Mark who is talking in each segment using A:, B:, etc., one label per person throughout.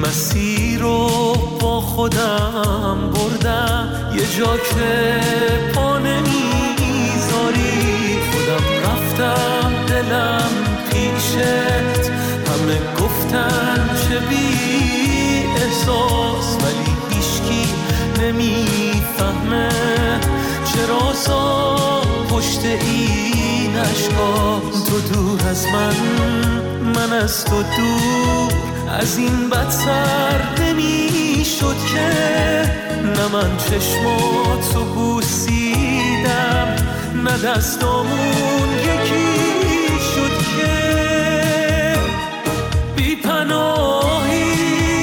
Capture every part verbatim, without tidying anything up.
A: مسیر رو با خودم بردم، یه جا که پا نمیذاری خودم رفتم، دلم پیشت همه گفتن چه بی احساس، ولی هیچکی نمیفهمه چرا سا پشت این اشکاست. تو دور از من، من از تو دور، از این بدتر نمی شد که نه من چشماتو بوسیدم نه دستامون یکی شد که بی پناهی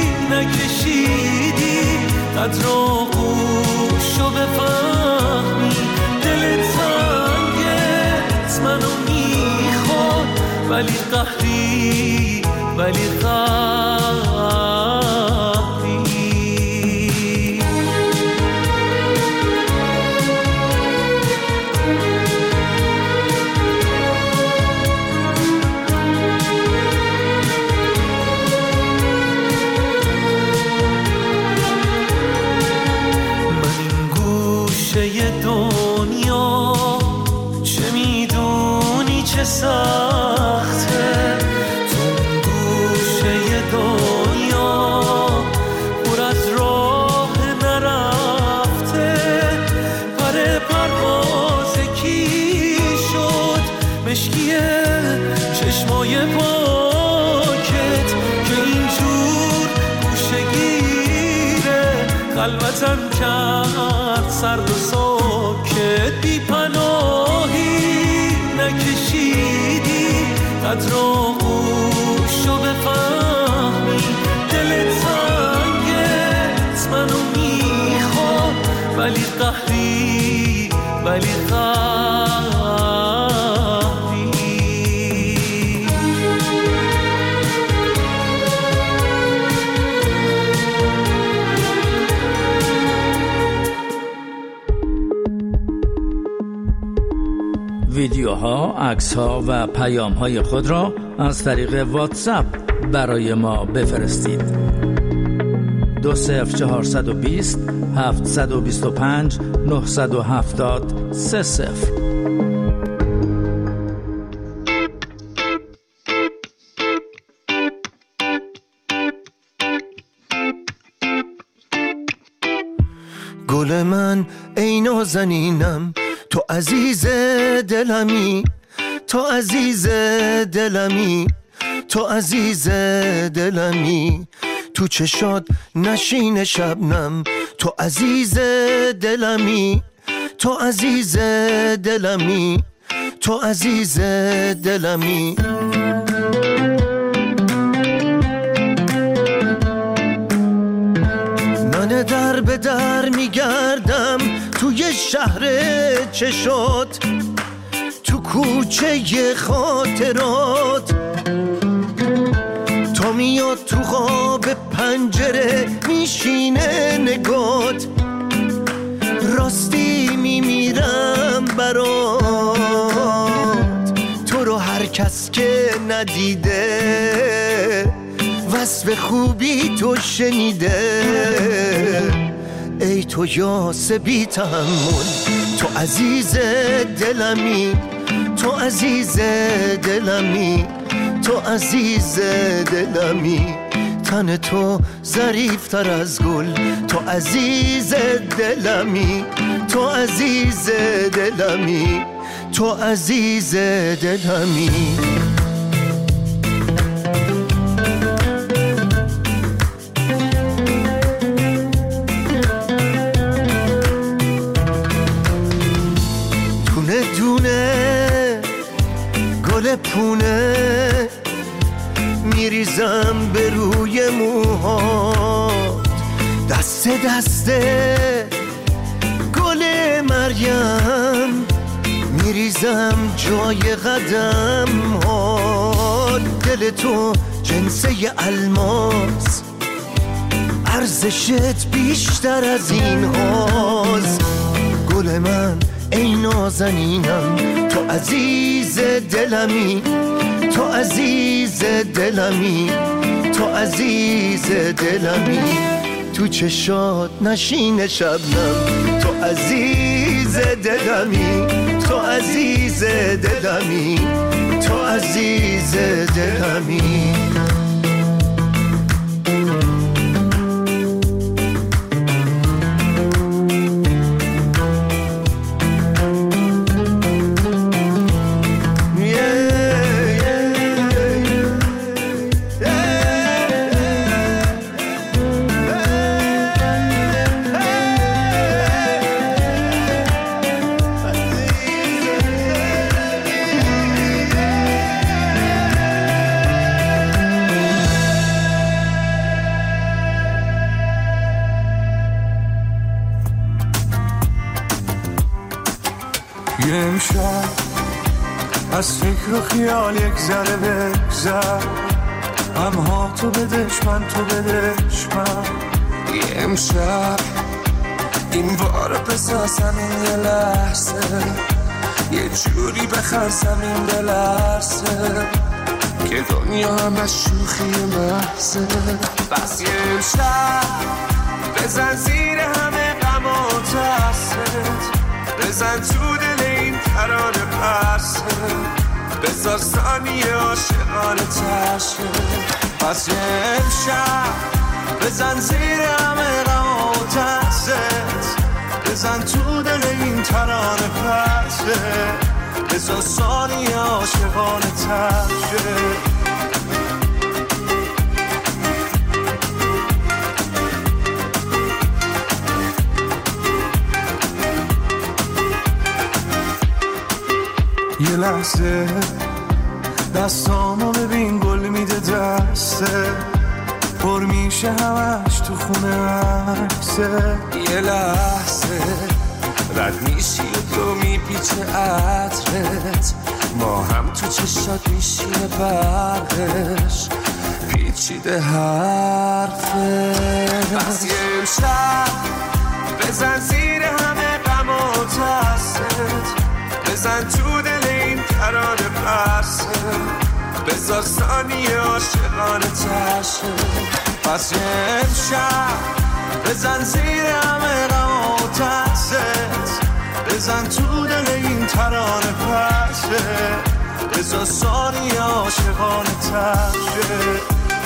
A: نکشیدی قدر آغوشو بفهمی، دل تنگت منو میخواد ولی قهری ولی قهری. من این گوشه دنیا چه میدونی چه سخته، چشمای پاکت که اینجور گوشگیره خلوتم کرد سرد و ساکت، بی پناهی نکشیدی قدر آغوشو بفهمی، دل تنگت منو میخواد ولی قهری ولی قهری.
B: ویدیوها، عکس‌ها و پیام‌های خود را از طریق واتساپ برای ما بفرستید. دو صفر چهارصد و بیست هفتصد و بیست و پنج نهصد و هفتاد سه صفر.
C: گل من ای نازنینم، تو عزیز دلمی، تو عزیز دلمی، تو عزیز دلمی، تو چشات نشین شبنم، تو عزیز دلمی، تو عزیز دلمی، تو عزیز دلمی. من در به در میگردم توی شهر چشات، تو کوچه خاطرات، تا میاد تو خواب پنجره میشینه نگات، راستی میمیرم برات، تو رو هر کس که ندیده وصف خوبی تو شنیده، ای تو یاس بی تحمل، تو عزیز دلمی، تو عزیز دلمی، تو عزیز دلمی، تن تو ظریفتر از گل، تو عزیز دلمی، تو عزیز دلمی، تو عزیز دلمی. دونه دونه گل پونه میریزم به روی موهات، دست دسته گل مریم میریزم جای قدم ها، دل تو جنسه الماس، ارزشت بیشتر از این هاست. گل من ای نازنینم، تو عزیز دلمی، تو عزیز دلمی، تو عزیز دلمی، تو چشات نشین شبنم، تو عزیز دلمی، تو عزیز دلمی، تو عزیز دلمی.
A: یه امشب از فکر و خیال یک ذره بگذر، همها تو بدش من تو بدش من. یه امشب این بار بسازم این یه لحظه، یه جوری بخرسم این دلرسه که دنیا هم از شوخی محضه. بس یه امشب بزن زیر همه غم و ترست، بزن تو دل این ترانه پرسه، بذار ثانیه عاشقانه ترشه. پس یه امشب بزن زیر همه غم و ترست، بزن تو دل این ترانه پرسه، بذار ثانیه عاشقانه ترشه. یه لحظه دستامو ببین گل میده دسته، پر میشه همش تو خونه عکسه. یه لحظه رد میشی و تو میپیچه عطرت، ما هم تو چشات میشیم برقش پیچیده حرفه. بس یه امشب بزن زیر همه غم و ترست، بزن تو دل این ترانه پرسه، بذار ثانیه عاشقانه ترشه. پس یه امشب بزن زیر همه غم و ترست، بزن تو دل این ترانه پرسه، بذار ثانیه عاشقانه ترشه.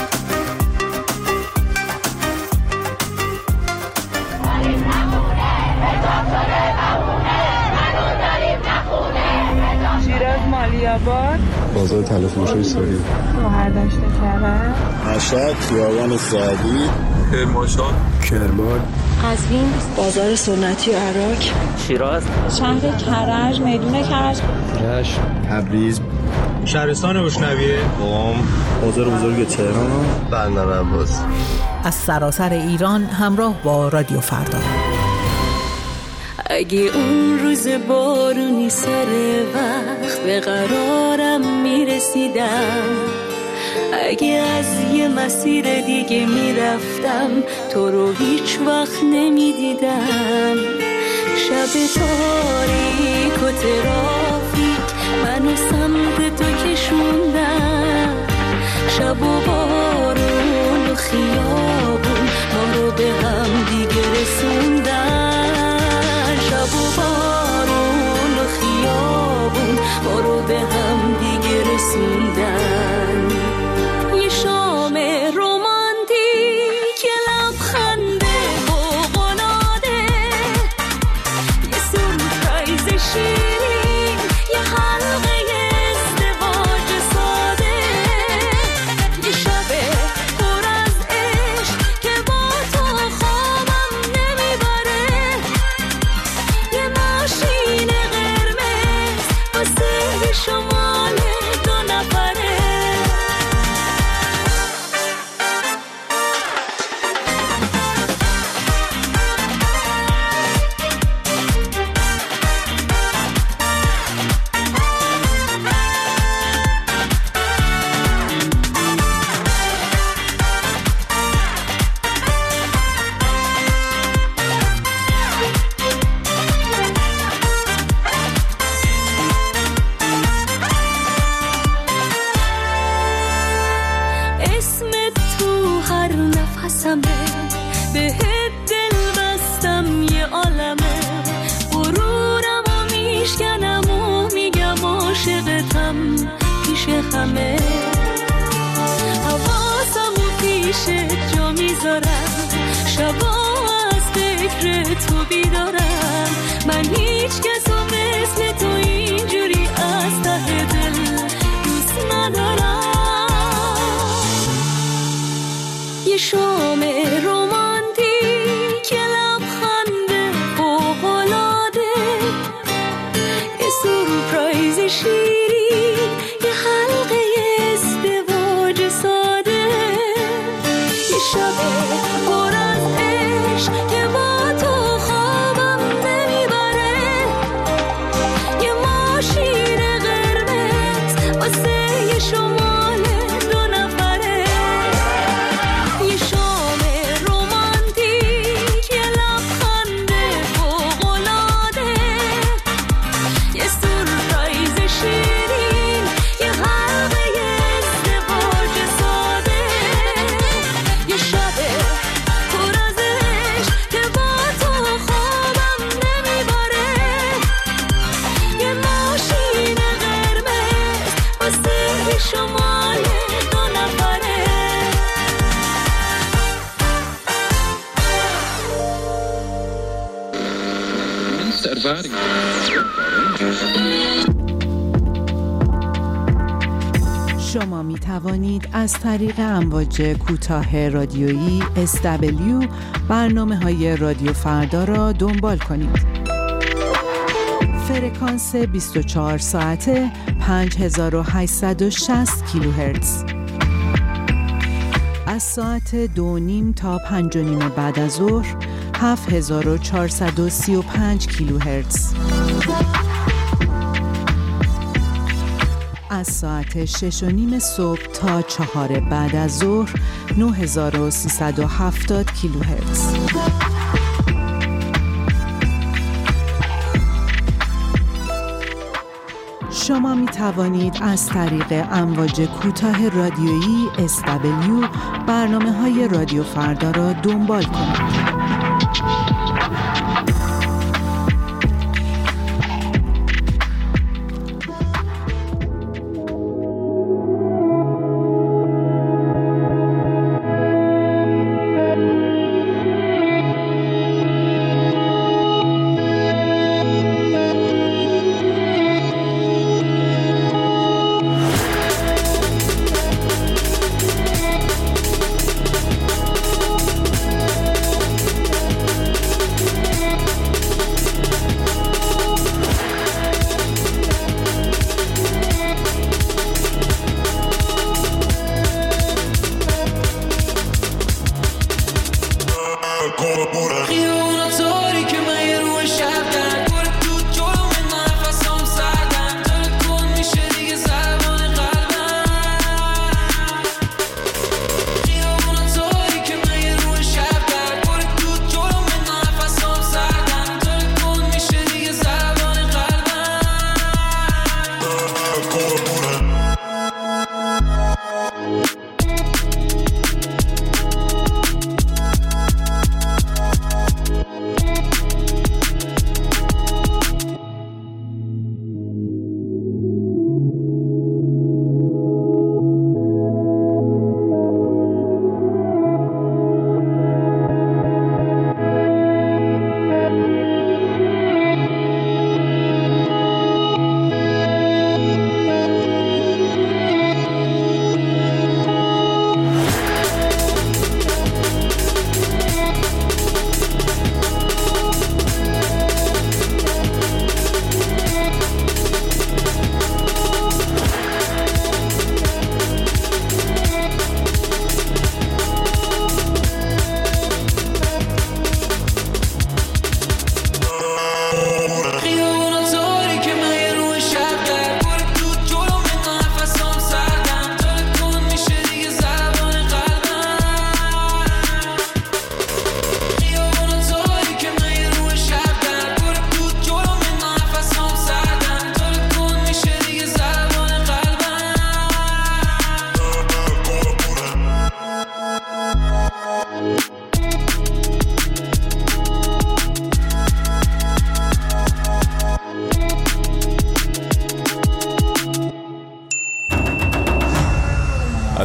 D: شیراز مالی‌آباد،
E: بازار تلفروشی سوری،
D: شهردشت کرج،
E: مشهد خیابان سعدی،
A: کرمانشاه،
E: کرمان،
F: قزوین، بازار سنتی عراق،
G: شیراز،
D: شهر کرج، میدون کرج،
E: رشت، تبریز،
H: شهرستان بشنویه،
E: قم، بازار بزرگ تهران، بندر عباس.
I: از سراسر ایران همراه با رادیو فردا.
J: اگه اون روز بارونی سر وقت به قرارم میرسیدم، اگه از یه مسیر دیگه میرفتم تو رو هیچ وقت نمیدیدم، شب تاریک و ترافیک منو سمت تو کشوندم، شب و بارون و خیابون ما رو به هم دیگه رسوندن، شب و بارون و خیابون ما رو به هم دیگه رسوندن. یه شام رومانتیک، یه لبخنده فوق‌العاده، یه سورپرایز شیرین، یه حلقه ازدواج ساده، یه شب میگذارم، شبا از فکر تو بیدارم. من هیچ کسو مثل تو اینجوری از ته دل دوست ندارم. یه شام رومانتیک، یه لبخند فوق‌العاده، یه سورپرایز شیرین، یه حلقه ازدواج ساده، یه شب پر از عشق که با تو خوابم نمیبره، یه ماشین قرمز واسه یه شمال دو نفره. یه شام رومانتیک، یه لبخند فوق‌العاده، یه سورپرایز شیرین، یه حلقه ازدواج ساده، یه شب پر از عشق که با تو خوابم نمیبره، یه ماشین قرمز واسه شمال دو نفره.
I: شما می توانید از طریق امواج کوتاه رادیویی اس دبلیو برنامه های رادیو فردا را دنبال کنید. فرکانس بیست و چهار ساعته پنج هزار و هشتصد و شصت کیلوهرتز. از ساعت دو نیم تا پنج و نیم بعد از ظهر هفت هزار و چهارصد و سی و پنج کیلوهرتز. از ساعت شش و نیم صبح تا چهار بعد از ظهر نه هزار و سیصد و هفتاد کیلوهرتز. شما می توانید از طریق امواج کوتاه رادیویی اس دبلیو برنامه های رادیو فردا را دنبال کنید.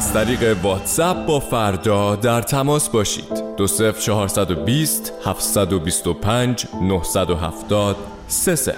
G: از طریق واتساپ با فردا در تماس باشید. دو صفر چهارصد و بیست هفتصد و بیست و پنج نهصد و هفتاد سه صفر.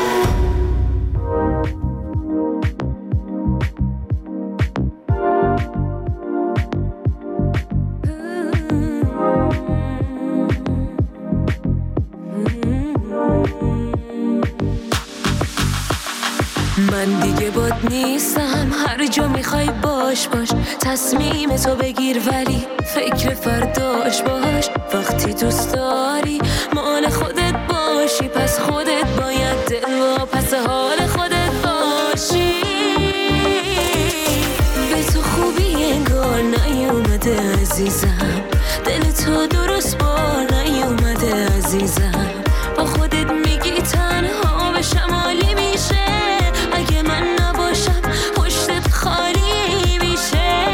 J: من دیگه باد نیستم، هر جا میخوای باش باش، تصمیم تو بگیر ولی فکر فرداش باش. وقتی دوست داری مال خودت باشی، پس خودت باید دل و پس حال خودت باشی. به تو خوبی انگار نیومده عزیزم، دل تو درست بار نیومده عزیزم. با خودت میگی تنها به شمالی میشه، اگه من نباشم پشتت خالی میشه.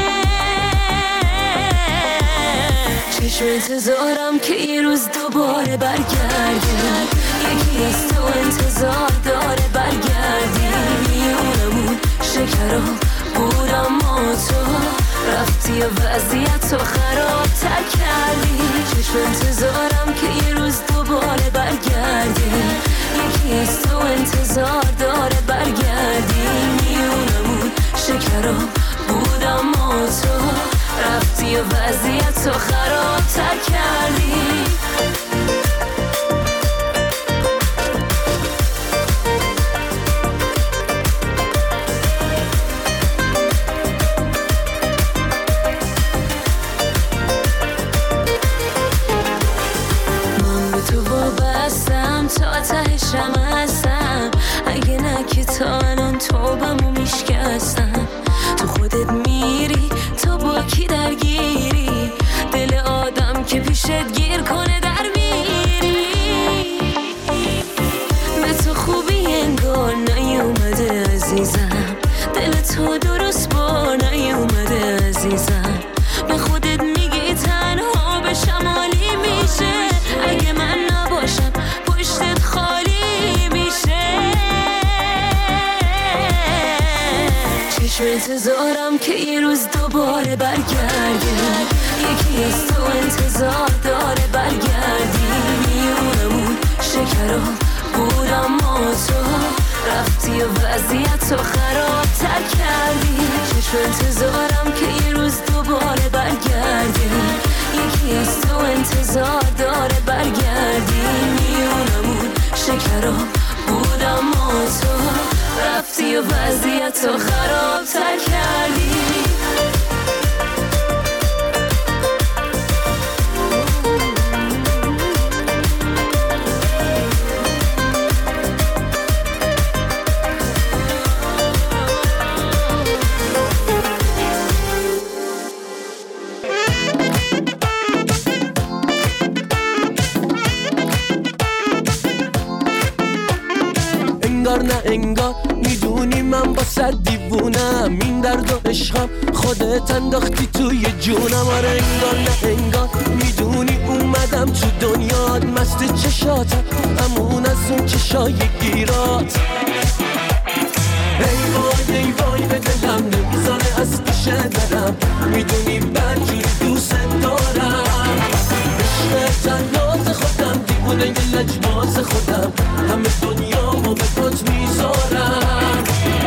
J: چشم انتظارم که یه روز دوباره برگردی، یکی از تو انتظار داره برگردی. میونمون شکرام بود اما تو رفتی و وضعیت تو خراب تر کردی. چشم انتظارم که یه روز دوباره برگردی، یکی از تو انتظار داره برگردی. میونمون شکرام بود اما تو رفتی و وضعیت تو خراب تر کردی. تا تهشم هستم، اگه نه که تا الان توبمو میشکستم. تو خودت میری تا با کی درگیری، دل آدم که پیشت گیر کنه در میری. به تو خوبی انگار نیومده عزیزم، دل تو درست بار نیومده عزیزم. به خودت میگی تنها به شمالی میشه، اگه من نباشم پشتت خالی میشه. چشم انتظارم که یه روز دوباره برگردی، یکی از تو انتظار داره برگردی. میونمون شکرام بود اما تو رفتی و وضعیت تو خراب تر کردی. چشم انتظارم که یه روز دوباره برگردی، یکی از تو انتظار داره برگردی. میونمون شکرام بود اما تو رفتی و وضعیت تو خراب تر کردی.
C: انگار نه انگار میدونی من با صد دیوونم، این درد و عشقم خودت انداختی توی جونم. آره انگار نه انگار میدونی اومدم تو دنیات، مست چشاتم امون از اون چشای گیرات. ای وای ای وای به دلم نمیذاره از پیش برم، میدونی بدجوری دوست دارم. عشق تنات خودم دیوونه یه لجباز خودم، همه دنیامو به پات میذارم.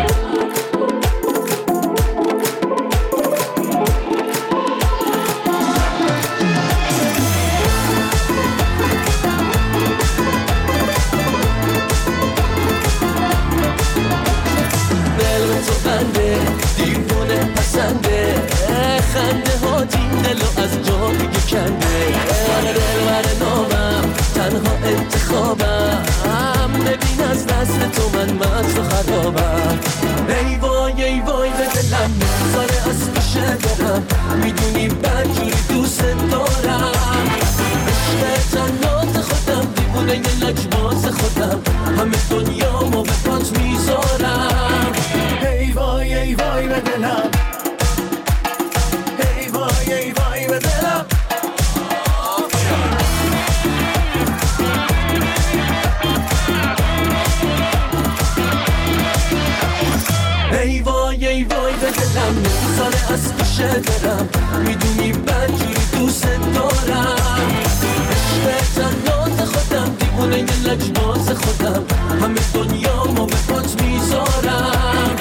C: دل تو بنده دیوونه پسنده، خنده ها دین دلو از جا دیگه کنده. آره دل بر نامم تنها انتخابم، ببین از نسل تو من مست و خرابم. ای وای ای وای به دلم نمیذاره از پیش برم، میدونی بدجوری دوست دارم. عشق تنات خودم دیوونه یه لجباز خودم، همه دنیامو به پات میذارم. ای وای ای وای به دلم، ای وای ای وای به دلم. میکنه از پیش دارم، میدونی بدجوری دوست دارم. عشق تنات خودم، دیوونه یه لجباز خودم، همه دنیا ما به پات میذارم.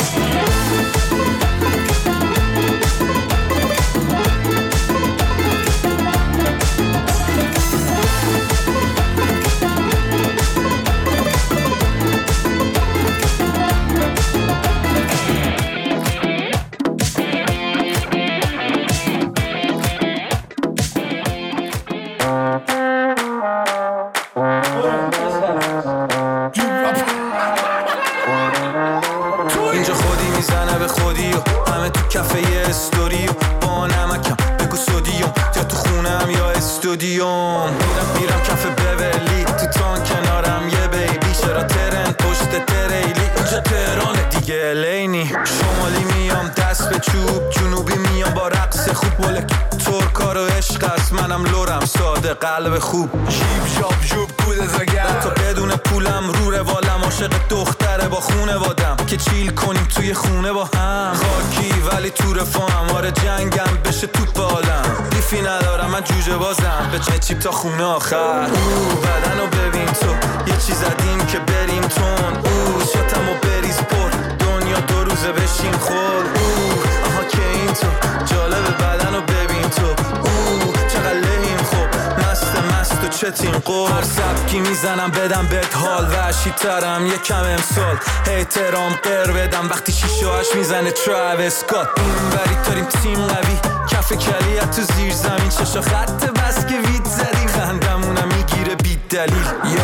K: میرم میرم کف بولی تو تان کنارم یه بیبی، چرا ترن پشت تریلی اینجا تهرانه دیگه لینی. شمالی میام دست به چوب، جنوبی میام با رقص خوب، ولک ترکا رو عشق است، منم لورم ساده قلب خوب. شیب شاب جوب بود زگر تا بدون پولم رو روالم، عاشق دختره با خونه وادم که چیل کنیم توی خونه با هم. خاکی ولی تو رفاهم، آره جنگم بشه توپ عالم، دیفی ندارم من جوجه بازم، به چه چیپ تا خونه آخر. او بدن رو ببین تو، یه چیز زدیم که بریم تون، او شاتم و بریز پر دنیا دو روزه بشیم خور. او آها که این تو جالب، بدن رو ببین تو، او چقدر لحیم خوب، مست مست و چتین قور. هر سبکی میزنم بدم بهت حال، وحشی ترم یکم امسال، احترام قر بدم وقتی شیشه هاش میزنه تراویس اسکات. این بری تاریم تیم قوی، کف کلیت تو زیر زمین، چشا خط بس که وید زدیم، خندمونم میگیره بی دلیل.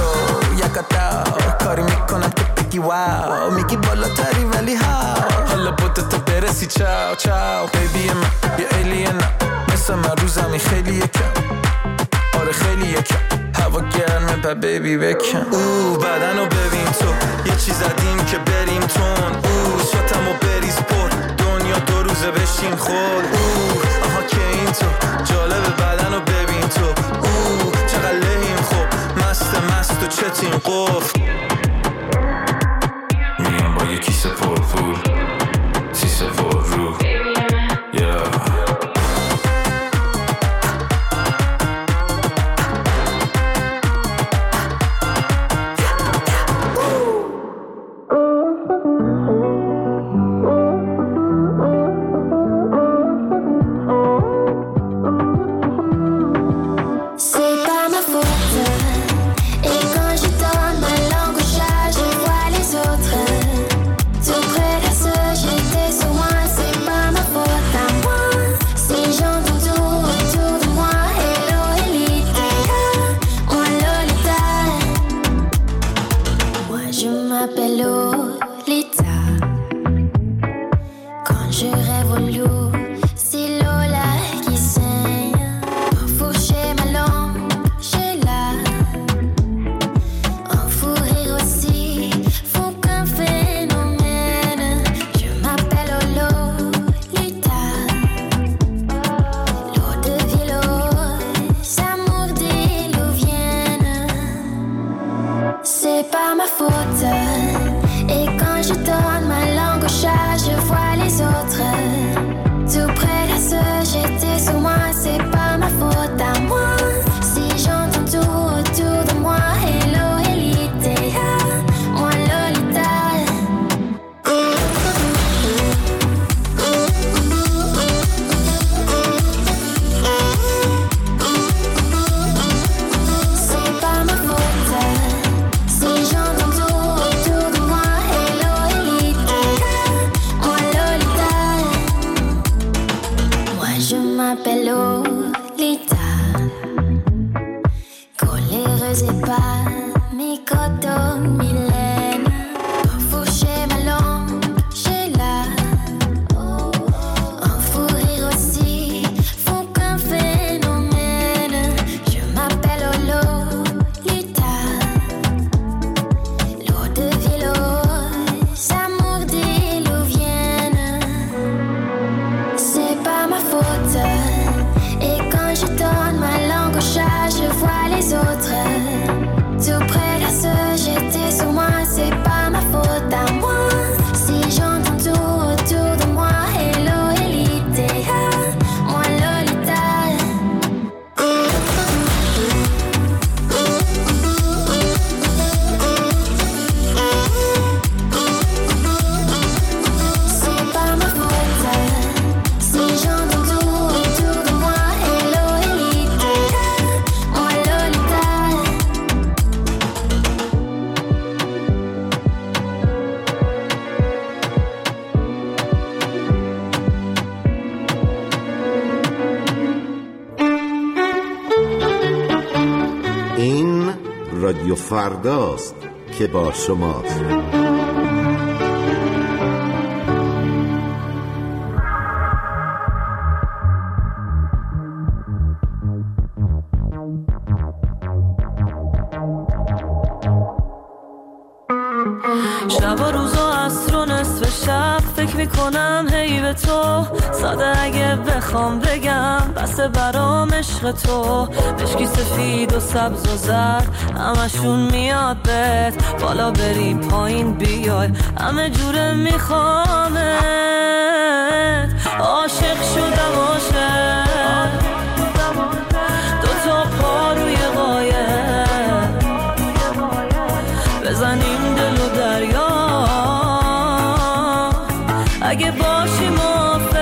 K: یو یکتا کاری میکنم که بگی واو، میگی بالاتری ولی ها، حالا بوده تا برسی چاو چاو. بیبی من یه ایلینم، مثل من رو زمین خیلی یکم، آره خیلی یکم، هوا گرمه پا بیبی بکن. او بدن رو ببین تو، یه چیز زدیم که بریم تون، او شاتم و بریز پر دنیا دو روزه بشیم خود. او آها که این تو جالب، بدن رو ببین تو، او چقدر لحیم خوب، مست مست و چتین قفل. میام با یه کیسه پر پول، سیسه پر رو yeah.
L: Je vois les autres, tout près de ce j'étais sur moi. رادیو فرداست که با شماست.
J: شب و روز و عصر و نصف شب فکر میکنم هی به تو، ساده اگه بخوام بگم بسه برام عشق تو. مشکی سفید و سبز و زرد همشون میاد بهت، بالا بری پایین بیای همه جوره میخوامت. عاشق شدم عاشق، دو تا پا روی قایق، بزنیم دل و دریا اگه باشی موافق.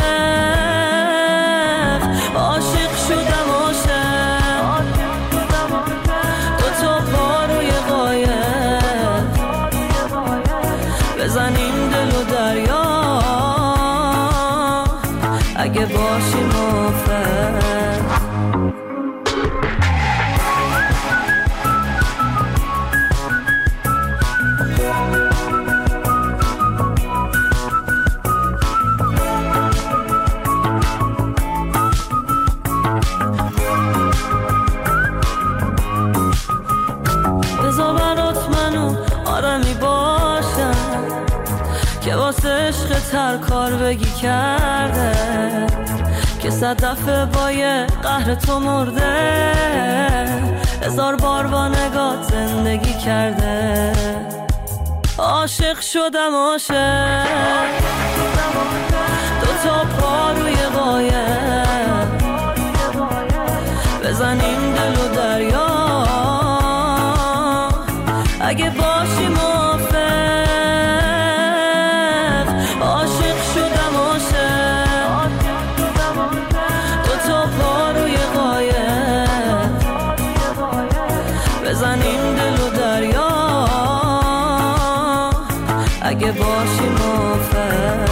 J: عاشق شدم عاشق، دو تا پا روی قایق، بزنیم دل و دریا اگه باشی موافق. که واسه عشق تر کار بگی کرده، که صد دفعه با یه قهر تو مرده، هزار بار با نگات زندگی کرده. عاشق شدم عاشق، دو تا پا روی قایق، بزنیم دل و دریا اگه باشی موافق. عاشق شدم عاشق، دو تا پا روی قایق، بزنیم دل و دریا اگه باشی موافق.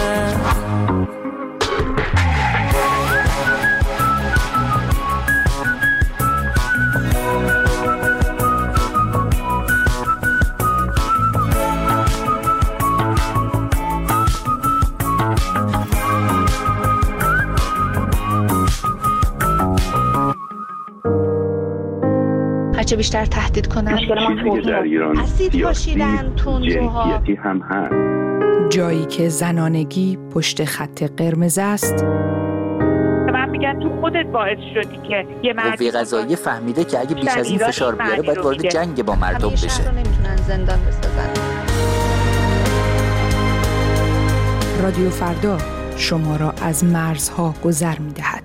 M: هرچه بیشتر تهدید کنن
N: چیزی در ایران سیاسی جنسیتی هم هست.
I: جایی که زنانگی پشت خط قرمز است.
O: من میگن تو خودت باعث شدی که یه مرد
P: قوه قضاییه فهمیده که اگه بیش از این فشار بیاره باید وارد جنگ با مردم بشه.
M: همیشه نمیتونن زندان بسازن.
I: رادیو فردا شما را از مرزها گذر میدهد.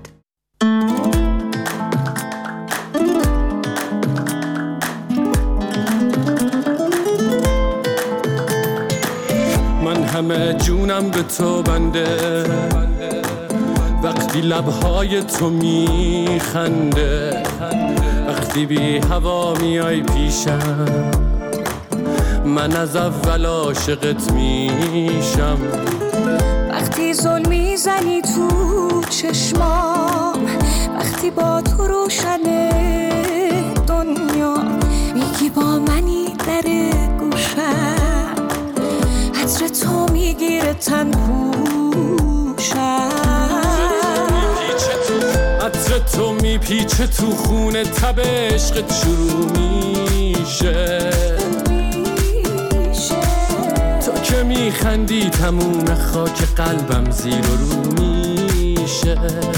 Q: همه جونم به تو بنده، وقتی لبهای تو میخنده، وقتی بی هوا میای پیشم، من از اول عاشقت میشم.
R: وقتی ظلم میزنی تو چشمام، وقتی با تو روشنه دنیا، میگی با منی در گوشم، عطر تو میگیره تن پوشم،
Q: عطر تو میپیچه تو خونه، تب عشقت شروع میشه، تو که میخندی تموم خاک قلبم زیر و رو میشه.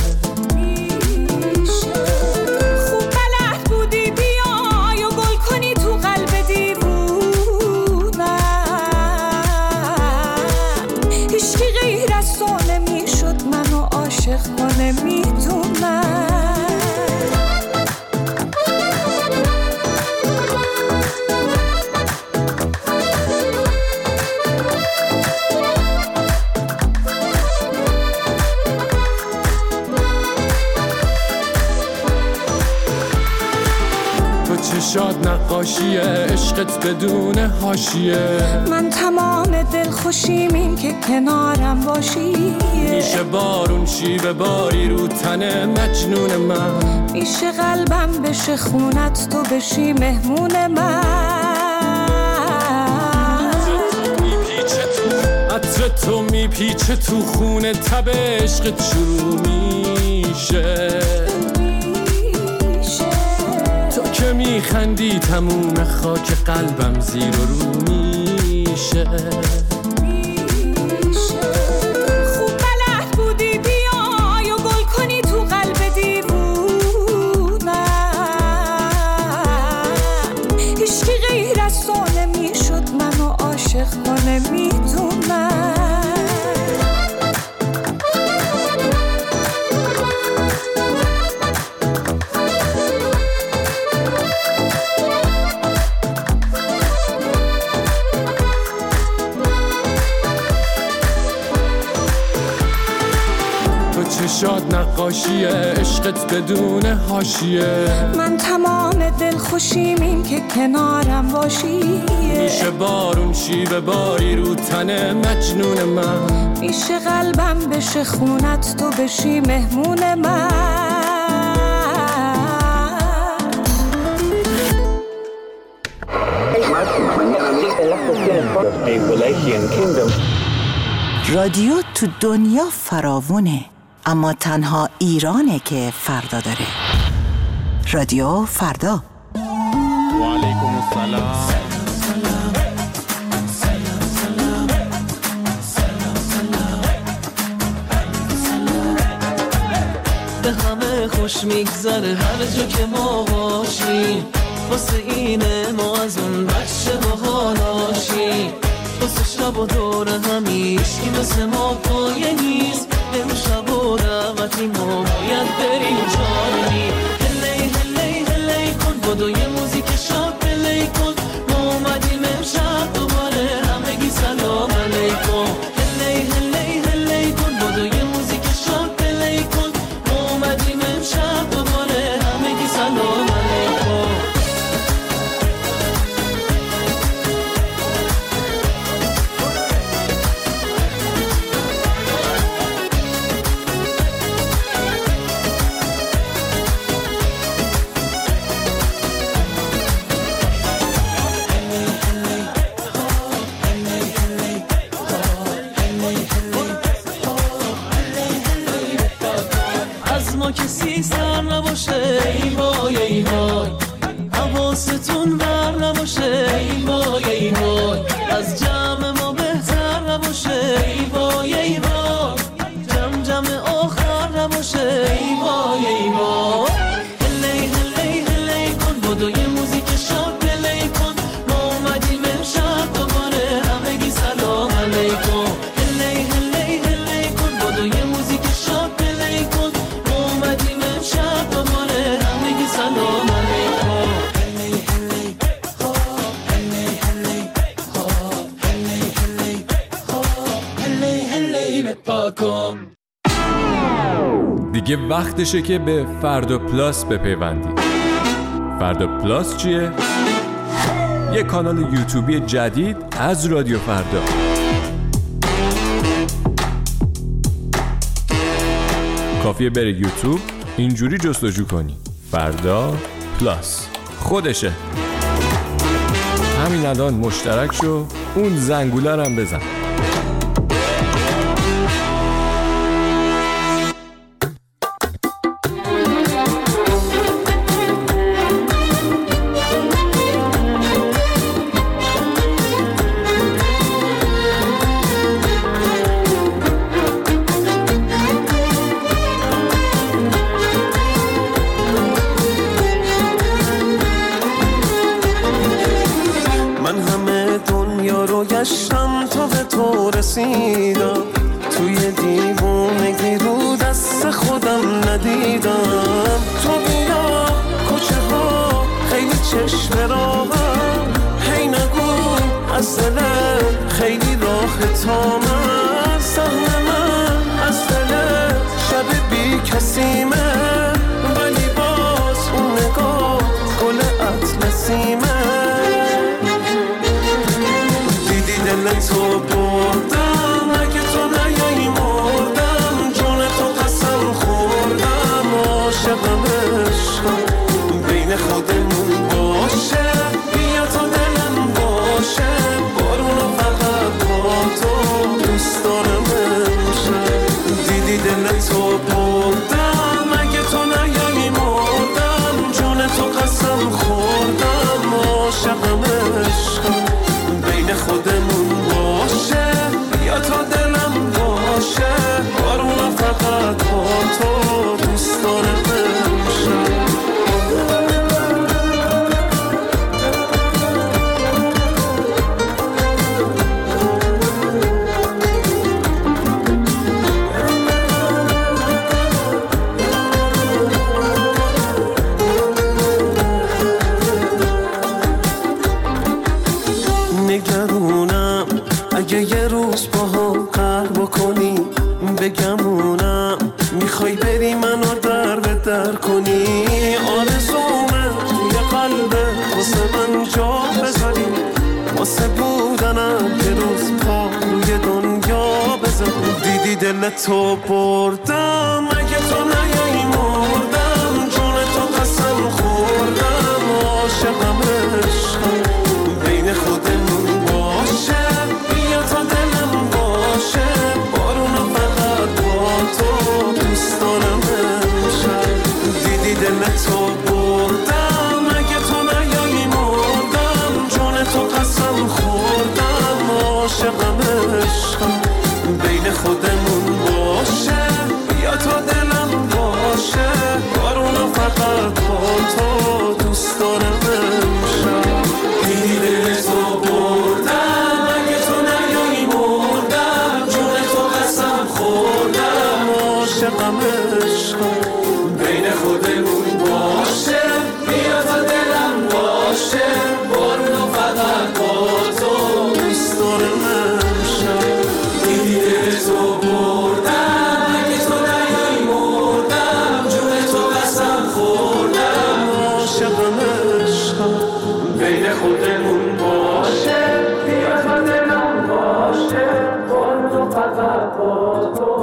Q: شاد نقاشیه عشقت بدون حاشیه،
R: من تمام دل خوشیم این که کنارم باشی،
Q: میشه بارون شیوه باری رو تن مجنون من،
R: میشه قلبم بشه خونت تو بشی مهمون من.
Q: عطر تو میپیچه تو خونه تب عشقت شروع میشه. تو که میخندی تموم خاک قلبم زیر و رو میشه.
R: خوب بلد بودی بیای و گل کنی تو قلب دیوونم. هیچکی غیر از تو نمیشد منو عاشق کنه میدونم.
Q: چشات نقاشیه عشقت بدون حاشیه.
R: من تمام دل خوشیم این که کنارم باشی.
Q: میشه بارون شیوه باری رو تن مجنون من.
R: میشه قلبم بشه خونت تو بشی مهمون من.
I: رادیو تو دنیا فراوونه، اما تنها ایرانه که فردا داره. رادیو فردا.
S: و علیکم السلام.
C: به همه خوش میگذره هر جا که ما باشیم. واسه اینه ما از اون بچه باحالاشیم. واسه شب و دور همیش که مثل ما پایه نیست. امشب و دعوتی ما باید بریم جایی. هلی هلی هلی کن بدو یه موزیک شاد پلی کن. ما اومدیم امشب دوباره همگی سلام علیکم. هلی هلی هلی کن بدو یه موزیک شاد پلی کن. ما اومدیم امشب دوباره همگی سلام علیکم. کسی سر نباشه ای وای ای وای. حواستون بر نباشه ای وای ای وای. از جمع ما بهتر نباشه ای وای ای وای. جمع جمع آخر نباشه ای وای ای وای. هلی هلی هلی کن بدو یه موزیک شاد پلی کن. ما اومدیم امشب دوباره همگی سلام علیکم. هلی هلی هلی کن بدو یه موزیک شاد پلی کن. شب دوباره همگی سلام علیکم. هلی هلی هلی هلی هلی هلی هلی هلی بپاکم.
G: دیگه وقتشه که به فردا پلاس بپیوندید. فردا پلاس چیه؟ یه کانال یوتیوبی جدید از رادیو فردا. کافیه بره یوتیوب اینجوری جستجو کنی فردا پلاس، خودشه. همین الان مشترک شو، اون زنگوله هم بزن.
C: گشتم تا به تو رسیدم. توی دیوونگی رو دست خودم ندیدم. تو بیا کوچه ها خیلی چشم راهم. هی نگو از دلت خیلی راه تا من. سهم من از دلت شب بی کسیمه. ولی باز اون نگاه گل اطلسیمه. دل تو بردم اگه تو نیایی مردم. جون تو قسم خوردم عاشقم عشق
A: همه آرزومه توی قلبه واسه من جا بذاری واسه بودنم که روز پا روی دنیا بذار دیدی دل تو بردم اگه تو نیایی مردم جون تو قسم خوردم عاشقم عشقم بین خودمون باشه بیا تا دلم باشه بارونو فقط با تو دوست دارم امشب دیدی دل تو بردم اگه تو نیایی مردم جون تو قسم خوردم عاشقم عشقم بین خودمون باشه بیا تا دلم باشه بارونو فقط با تو دوست دارم امشب دیدی دل تو بردم اگه تو نیایی مردم جون تو قسم خوردم عاشقم عشقم بین خودمون باشه بیا تا دلم باشه بارونو فقط با تو دوست دارم امشب دیدی دل تو بردم اگه تو نیایی مردم جون تو قسم خوردم عاشقم عشقم بین خودمون باشه بیا تا دلم باشه بارونو فقط با تو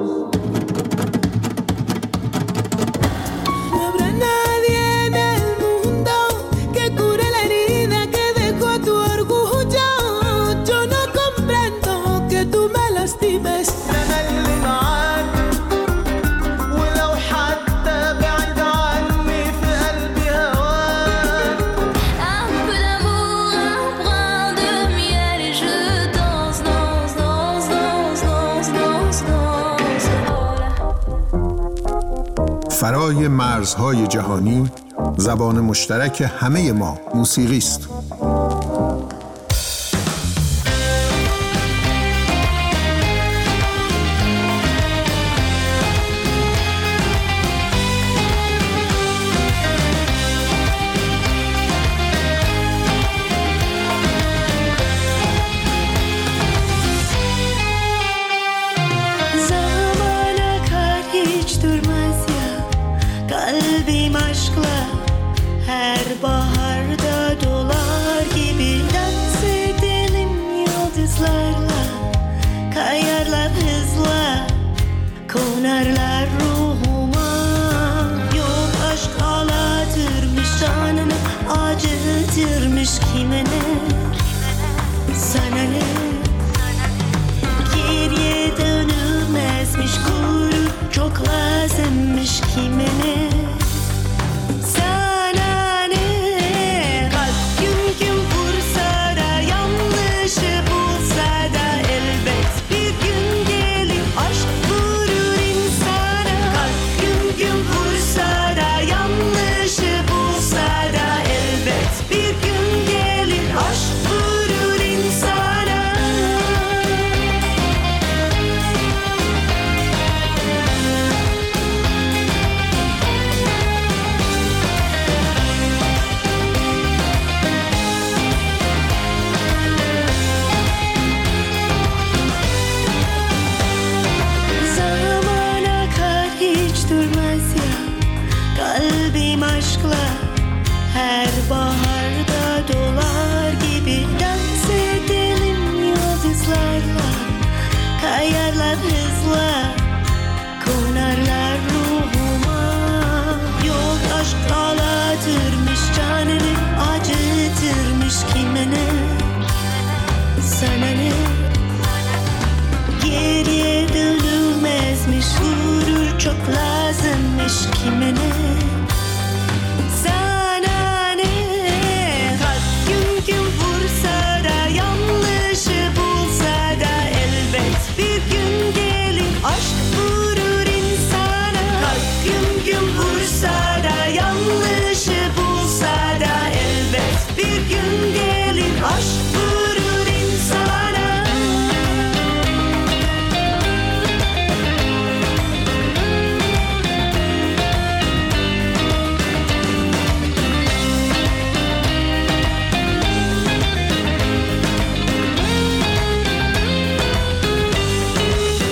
T: فرای مرزهای جهانی زبان مشترک همه ما موسیقی است.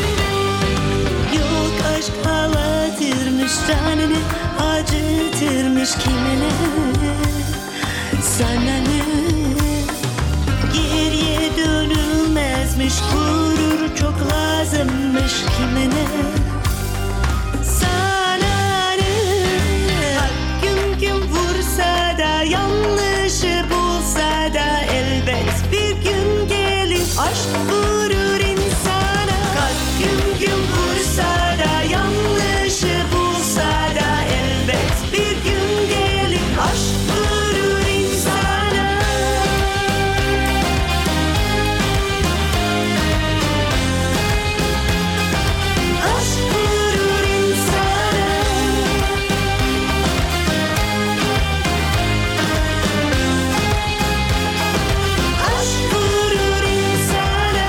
J: Canını acıtır kimene sana ne geriye dönülmezmiş gurur çok lazımmış kimene sana ne hakkım kim vursa da yanlışı bulsa da elbet bir gün gelir aşk vurur insana hakkım kim vursa da yanlışı bulsa da elbet bir gün gelir aşk vurur insana aşk vurur insana aşk vurur insana.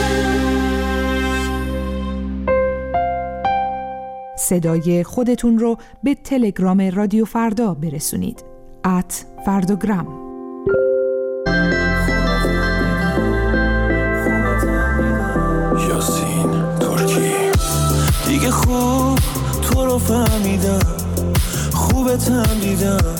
I: صدای خودتون رو به تلگرام رادیو فردا برسونید. ات فردوگرام.
A: یاسین ترکی دیگه خوب تو رو فهمیدم خوبتم دیدم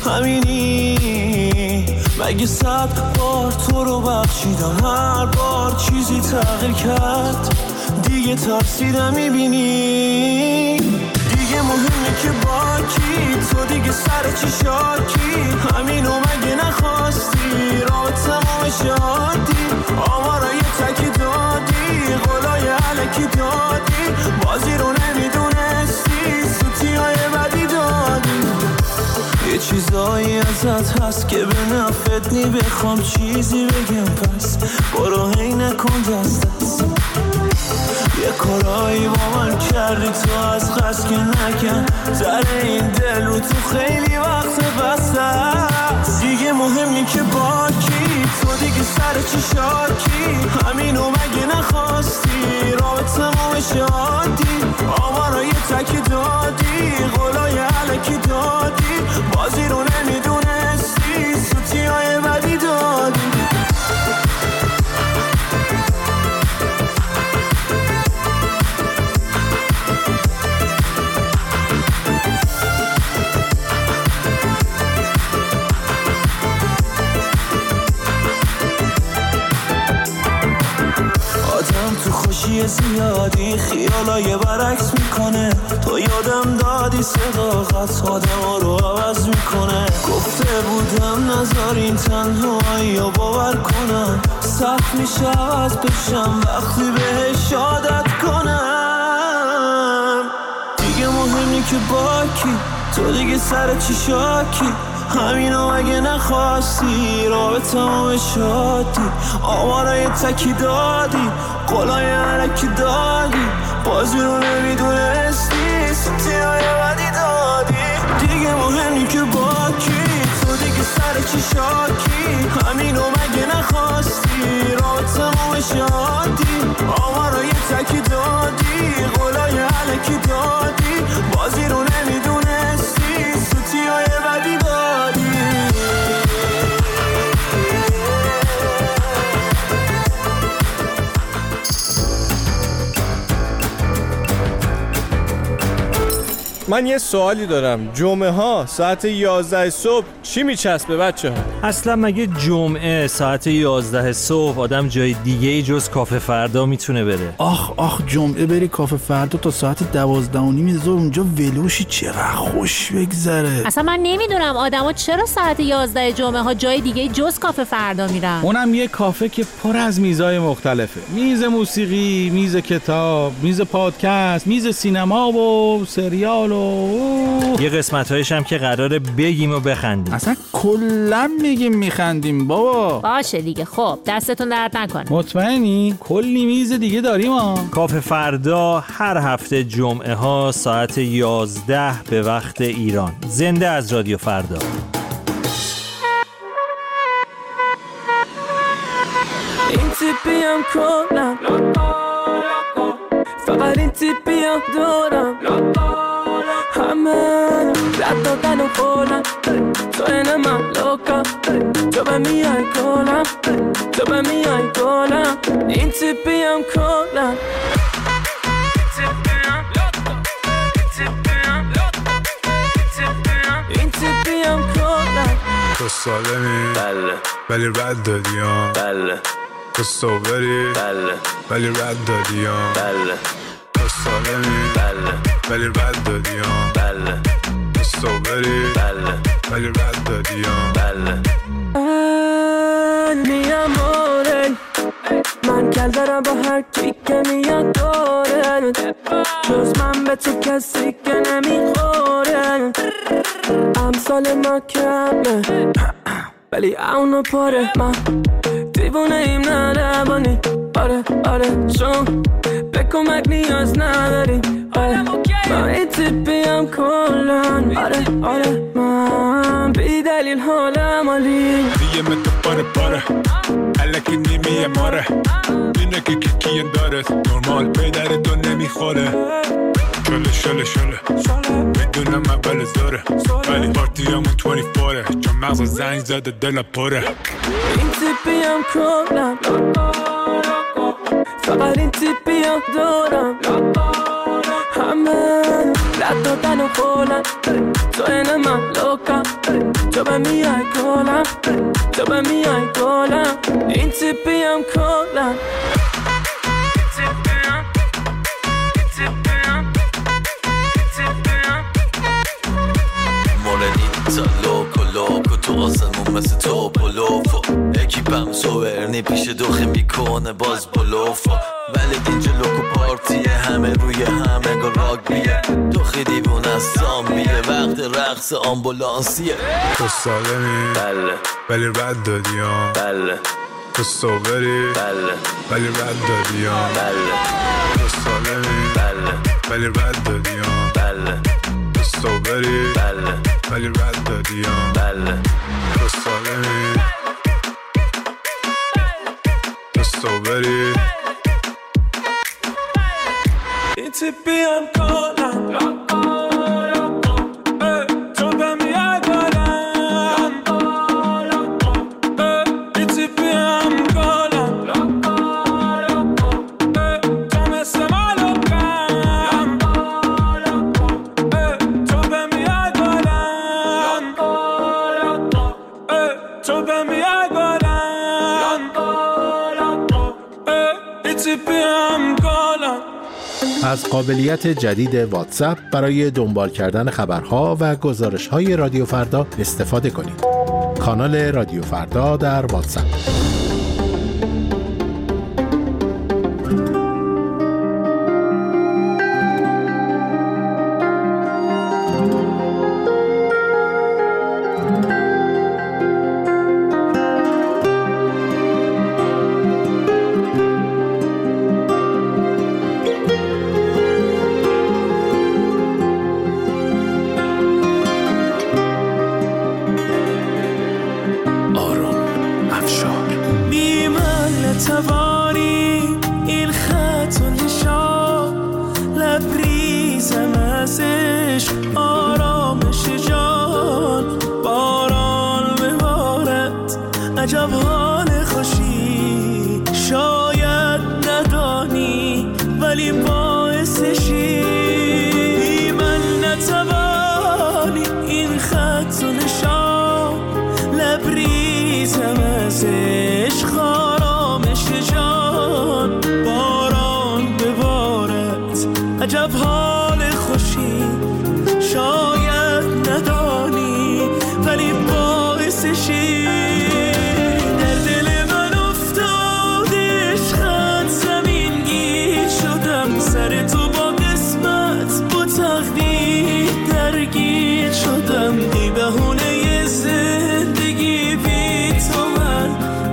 A: همینی مگه صد بار تو رو بخشیدم هر بار چیزی تغییر کرد دیگه تفسیرم میبینی دیگه مهمه که با کی تو دیگه سر چی شاکی همینو مگه نخواستی راه تمام شادی آمارای تکی دادی قولای علکی دادی بازی رو نمیدونستی سوتی های بدی دادی یه چیزایی ازت هست که به نفت نی بخوام چیزی بگم پس برو هی نکن دست دست یه کارایی با من کردی تو از قصد که نکن در این دل رو تو خیلی وقت بسته است دیگه مهمی که با کی تو دیگه سر چی شاکی همینو مگه نخواستی راه تمام شادی آمارای تکی دادی قولای علکی دادی بازی رو نمیدونستی سوتی های بدی دادی تو خوشی زیادی خیالای برعکس میکنه تو یادم دادی صداقت آدم رو عوض میکنه گفته بودم نذارین تنهایی رو باور کنم سخت میشه عوض بشم وقتی بهش عادت کنم دیگه مهمی که با کی تو دیگه سر چی شاکی همینو مگه نخواستی راه به تمام شادی آمارای تکی دادی قولای علکی دادی بازی رو نمیدونستی سوتی های بدی دادی دیگه مهمی که با کی تو دیگه سر چی شاکی همینو مگه نخواستی راه تمام شادی آمارای تکی دادی قولای علکی دادی بازی رو نمیدونستی سوتی های بدی دادی
S: من یه سوالی دارم جمعه ها ساعت یازده صبح چی میچسبه بچه ها؟
U: اصلا مگه جمعه ساعت یازده صبح آدم جای دیگه ای جز کافه فردا میتونه بره؟
V: آخ آخ جمعه بری کافه فردا تا ساعت دوازده و نیم ظهر اونجا ولوشی چقدر خوش بگذره.
W: اصلا من نمیدونم آدما چرا ساعت یازده جمعه ها جای دیگه ای جز کافه فردا میرن.
V: اونم یه کافه که پر از میزای مختلفه، میز موسیقی، میز کتاب، میز پادکست، میز سینما و سریال و
U: یه قسمت‌هایش هم که قراره بگیم و بخندیم.
V: اصلا کلا میگیم میخندیم بابا.
W: باشه دیگه خب دستتون درد نکنه.
V: مطمئنی؟ کلی میز دیگه داریم ها.
U: کافه فردا هر هفته جمعه ها ساعت یازده به وقت ایران. زنده از رادیو فردا.
C: این تیپیم کنم فقط این تیپیم دارم همه رد دادن و خولم تو اینه من لوکم تو به میای گلم تو به میای گلم این تیپیم کنم این تیپیم
K: سالمی
C: بله
K: ولی رد دادیم
C: بله
K: تو صبری
C: بله
K: ولی رد دادیم
C: بله
K: تو سالمی
C: بله
K: ولی رد دادیم
C: بله
K: تو صبری
C: بله
K: ولی رد دادیم
C: بله
B: mi amore من کل دارم با هر کی که میاد داره جز من به تو کسی که نمیخوره امثال ما کمه ولی اونو پاره من دیوونه ایم نه نبانی آره آره چون به کمک نیاز نداریم آره من این تیپیم کلن آره آره من بی دلیل حالم عالی
K: دیگه متو پاره پاره الکی نیمیه ماره اینه که کیکیه داره نرمال پیدر تو نمیخوره شله شله شله میدونم اول زاره ولی پارتی همون بیست و چهاره چون مغز زنگ زده دل پره
B: این تیپیم کلن فقط این تیپیم دارم همه لد دادن و خولن تو اینه من لوکم تو به میای گلم تو به میای گلم این تیپیم کلن
C: مولنیتا لوکو لوکو تو آسمون مثل تو بلوفو اکیپم سوورنی پیش دوخه میکنه باز بلوفو ولی اینجا لوکو پارتیه همه روی همه گل راگبیه دوخی دیوون از سامیه وقت رقص آمبولانسیه
K: تو سالمی
C: بله
K: ولی رد دادیم
C: بله
K: تو صبری
C: بله
K: ولی رد دادیم
C: بله
K: تو سالمی
C: بله
K: ولی رد دادیم
C: بله
K: تو صبری
C: بله
K: ولی رد دادیم
C: بله
K: تو سالمی تو صبری
B: این تیپیم کلن تو به میای گلم این تیپیم کلن تو مثل مالوکم تو به میای گلم تو به میای گلم این تیپیم کلن.
T: از قابلیت جدید واتساپ برای دنبال کردن خبرها و گزارش‌های رادیو فردا استفاده کنید. کانال رادیو فردا در واتساپ.
B: توانی این خط و نشان لبریزم ازش آرامش جان باران ببارد عجب حال خوشی شاید ندانی ولی باعثشی من نتوانی این خط و نشان لبریزم ازش جان باران ببارد عجب حال خوشی شاید ندانی ولی باعثشی در دل من افتاد عشقت زمین گیر شدم سر تو با قسمت با تقدیر درگیر شدم بی بهونه زندگی بی تو من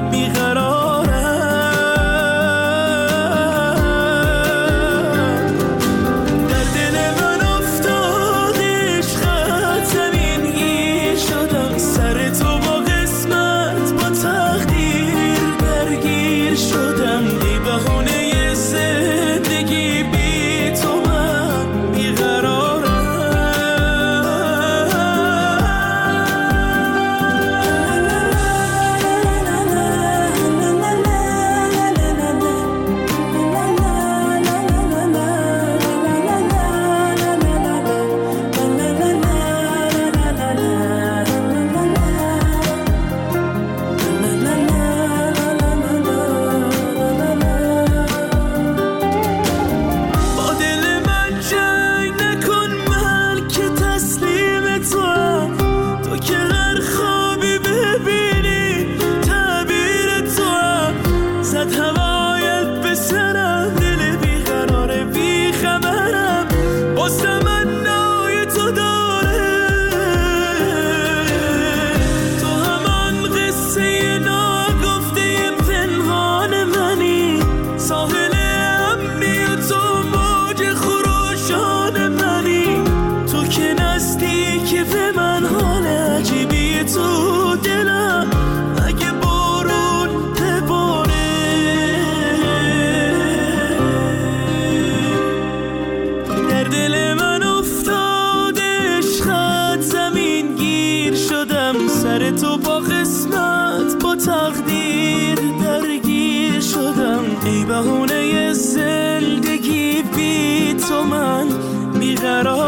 A: سر تو با قسمت با تقدیر درگیر شدم، ای بهونه زندگی بی تو من بیقرار